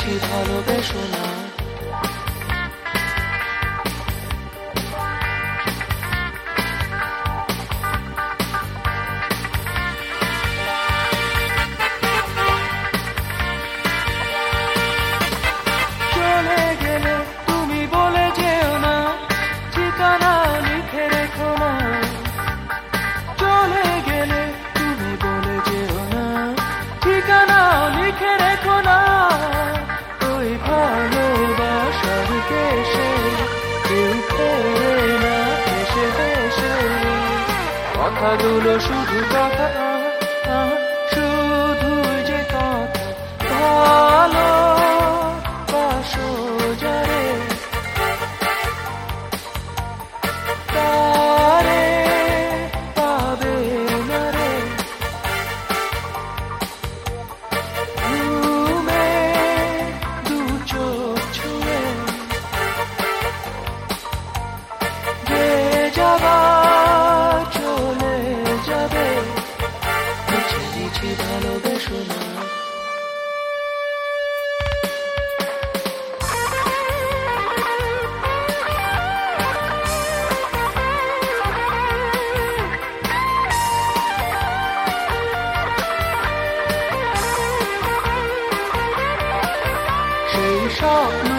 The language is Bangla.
দিচ্ছি ভালোবেসো না। চলে গেলে তুমি বলে যেও না, ঠিকানা লিখে রেখো না। চলে গেলে তুমি বলে যেও না, ঠিকানা লিখে রেখো না। ওই ভালোবাসার দেশে কেউ ফেরে না হেসে হেসে। কথাগুলো শুধু কথা, শুধু যে কথা। ভালোবাসো যারে তারে পাবে না রে। ঘুমে দু চোখ ছুঁয়ে যে যাবার চলে যাবে। মুছে দিচ্ছি ভালোবেসো না। সেই স্বপ্ন